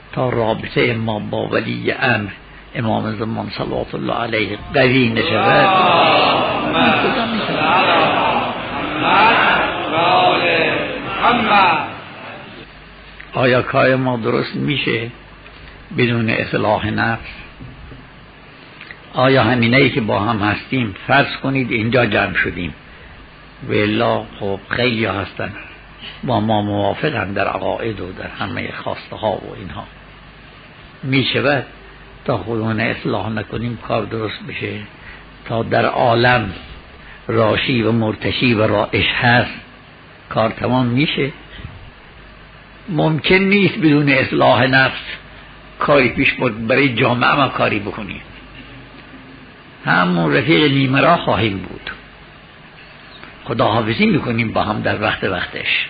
تا رابطه ما با ولی امر امام زمان صلوات الله علیه قوی نشود. آیا کار ما درست میشه بدون اصلاح نفس؟ آیا همینایی که با هم هستیم، فرض کنید اینجا جمع شدیم و الا خب خیلی هستن با ما موافقن در عقاید و در همه خواسته ها و اینها، میشود تا خودمون اصلاح نکنیم کار درست بشه؟ تا در عالم راشی و مرتشی و رائش هست کار تمام میشه؟ ممکن نیست بدون اصلاح نفس کاری پیش برد. برای جامعه ما کاری بکنیم، همون رفیق نیمه راه خواهیم بود، خداحافظی میکنیم با هم در وقتش.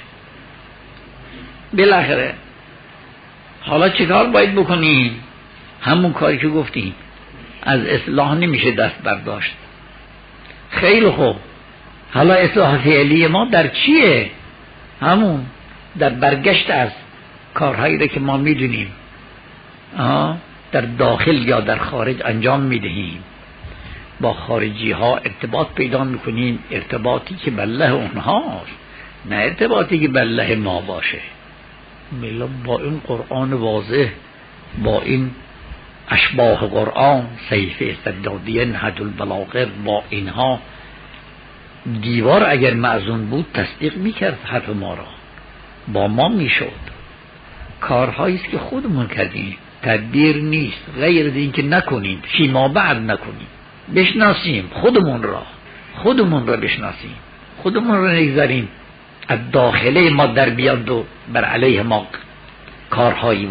بالاخره حالا چیکار باید بکنیم؟ همون کاری که گفتیم، از اصلاح نمیشه دست برداشت. خیلی خوب، حالا اصلاح فعلی ما در چیه؟ همون در برگشت از کارهایی را که ما میدونیم در داخل یا در خارج انجام میدهیم، با خارجی ها ارتباط پیدا میکنیم، ارتباطی که بله اونهاست، نه ارتباطی که بله ما باشه. با این قرآن واضح، با این اشباح قرآن، سیف استدادیه، نهج البلاغه، با اینها دیوار اگر معزون بود تصدیق میکرد حرف ما را، با ما میشد. کارهایی است که خودمون کردیم، تدبیر نیست غیر از این که نکنیم، فیما بعد نکنیم، بشناسیم خودمون را بشناسیم، خودمون را نگذاریم از داخله ما در بیاد و بر علیه ما کارهایی